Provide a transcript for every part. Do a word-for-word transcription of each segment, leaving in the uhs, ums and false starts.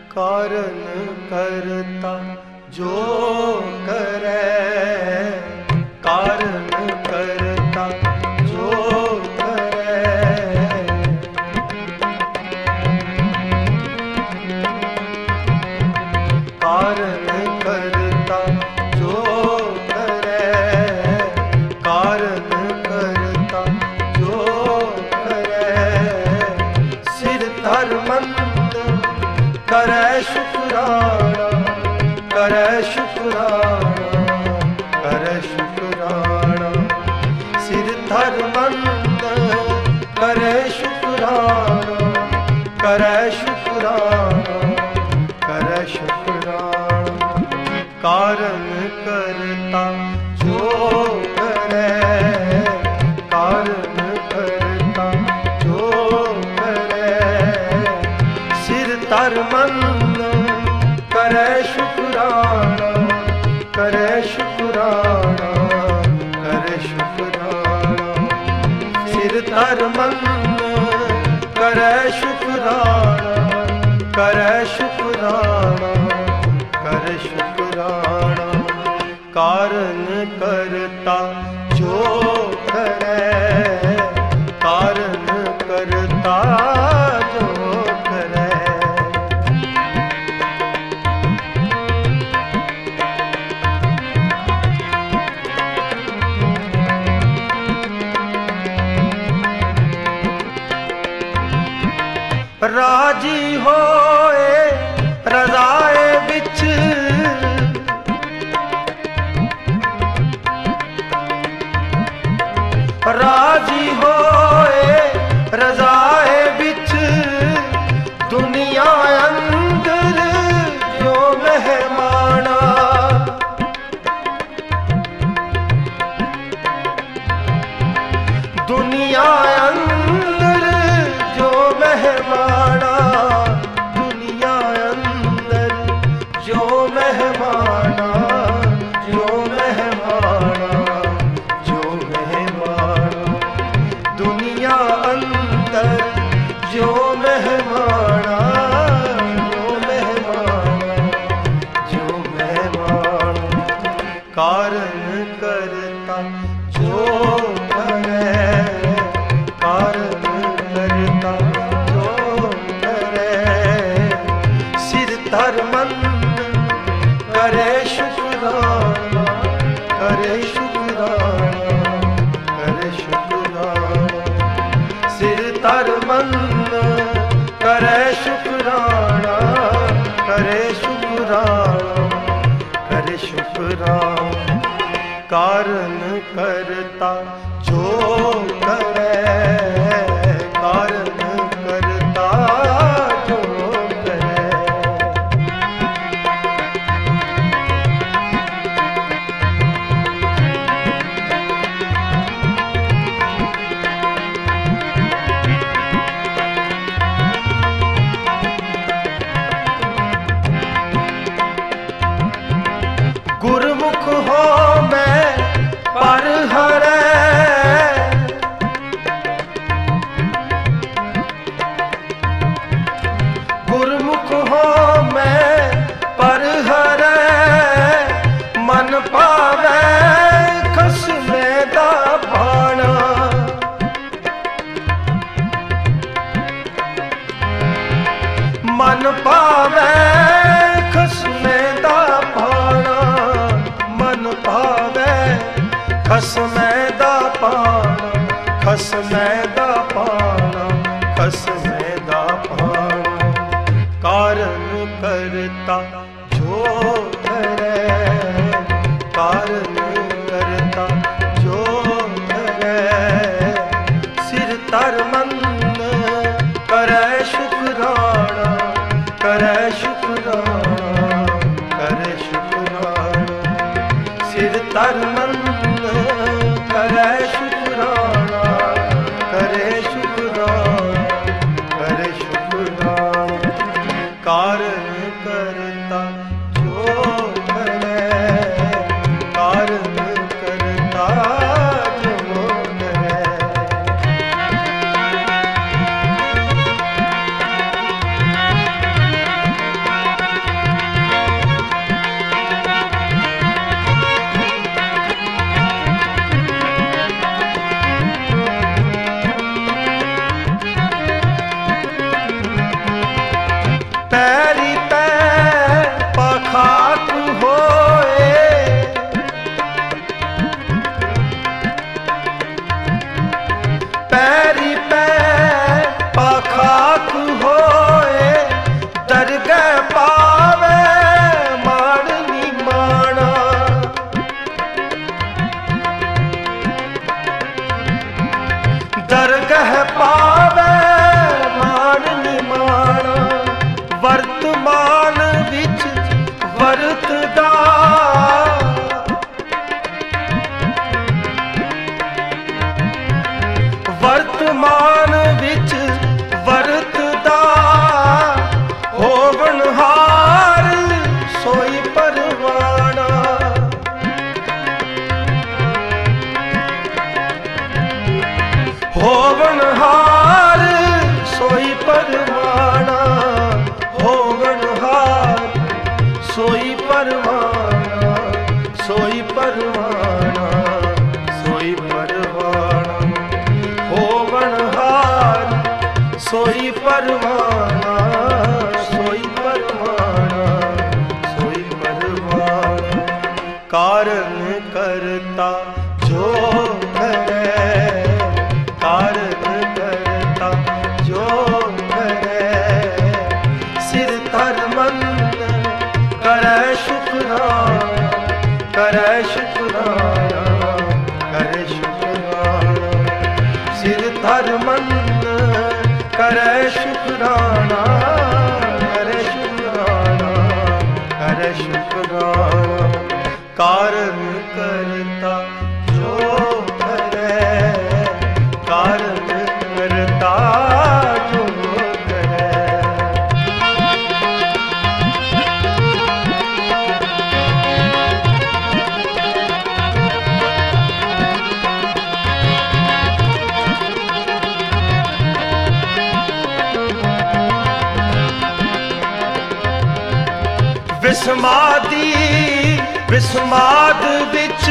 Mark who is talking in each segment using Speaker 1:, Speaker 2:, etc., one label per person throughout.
Speaker 1: कारण करता जो करे, कारण करता जो करे। कारण करता जो करे, कारण करता जो करे। सिर धर्मंद करे शुक्राना, करे शुक्राना, करे शुक्राना। सिर धर्मंद करे शुक्राना, करे शुक्राना, करे शुक्राना। कारण करता जो करे, कारण करता जो करे। सिर धर्मंद करे शुक्राना, करे शुक्राना, करे शुक्राना। सिर धर्मंद करे शुक्राना, करे शुक्राना, करे शुक्राना। कारण करता जो करे, कारण करता जो करे। राजी होए रज़ाए बिच, राजी होए रज़ाए बिच। दुनिया अंदर जो मेहमाना, दुनिया अंदर जो मेहमाना, दुनिया अंदर जो मेहमाना, जो मेहमाना, जो मेहमाना। दुनिया अंदर जो मेहमाना, जो मेहमाना, जो मेहमाना। कारण करता जो करे, कारण करता जो करे। सिर धर्मंद करे शुक्राना, करे शुक्राना, करे शुक्राना। सिर धर्मंद करे शुक्राना, करे शुक्राना, करे शुक्राना। कारण करता जो करे, कारण करता जो करे। गुरमुख हो मैं पर हरे, गुरमुख हो मैं पर हरे। मन पावे खसमे दा भाना, मन पावे खसमे दा भाना। मन पावे खसमे दा पाना, खसमे दा पाना, खसमे दा पाना। कारण करता जो करे, कारण करता जो करे। सिर धर्मंद करे शुक्राना, करे शुक्राना, करे शुक्राना। सिर धर्मंद करे शुक्राना, करे शुक्राना, करे शुक्राना। कारण करता जो सोई परवाना, सोई परवाना, सोई परवाना। कारण करता जो करे, कारण करता जो करे, सिर धर मन करे शुक्राना, करे शुक्राना, करे शुक्राना। सिर धर मन करे शुक्राना, करे शुक्राना, करे शुक्राना। कारण करता जो करे, कारण करता जो करे। विस्मादी विस्माद विच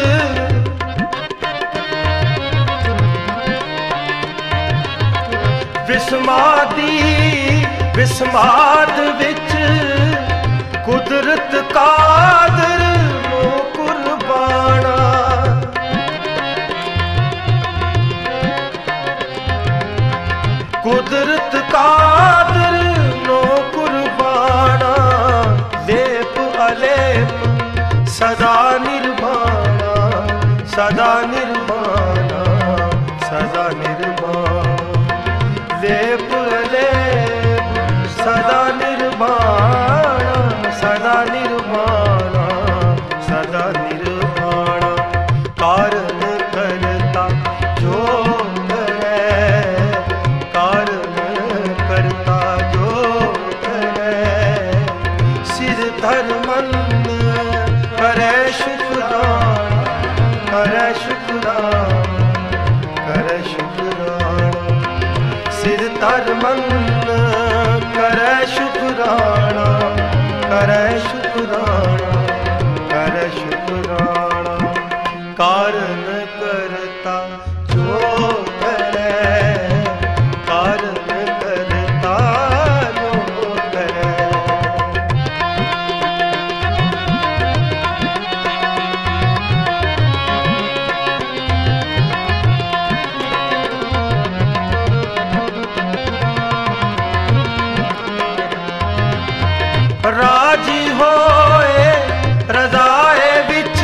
Speaker 1: विस्मादी विस्माद विच कुदरत कादर नो कुर्बाना। कुदरत कादर नो कुर्बाना। लेप अलेप सदा निर्वाणा, सदा निर्वाणा, सदा निर्वाणा। लेप लेप सदा निर्वाणा, सदा निर्वाणा, सदा निर्वाणा। कारण करता जो करे, कारण करता जो करे, सिर धर मन करे शुक्राना, करे शुक्राना, करे शुक्राना। सिर धर मन करे शुक्राना, करे शुक्राना, करे शुक्राना। कारण करता जो करे, कारण करता जो करे। राजी होए रज़ाए विच,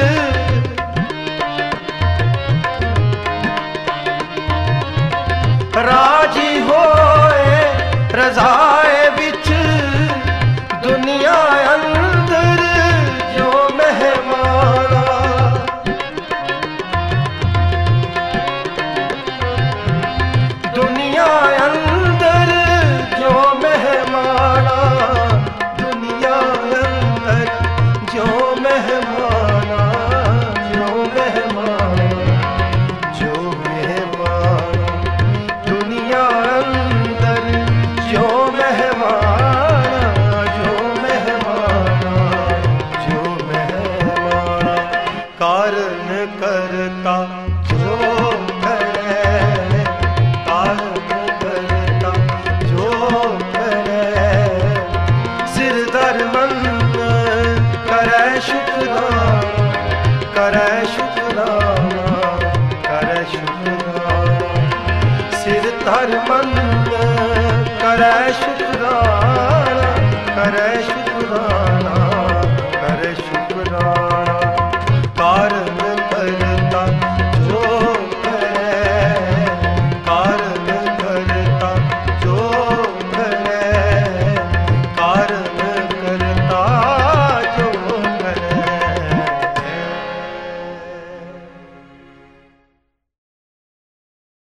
Speaker 1: राजी होए रज़ाए विच, दुनिया अंदर जो मेहमाना। दुनिया अंदर जो मेहमाना, जो मेहमाना, जो मेहमाना, जो मेहमाना। दुनिया अंदर जो मेहमाना, जो मेहमाना, जो मेहमाना। कारण करता जो करे, कारण करता जो करे, सिर धर मन करे शुक्राना, करे शुक्राना, करे शुक्राना। सिर धर मन करे शुक्राना, करे शुक्राना।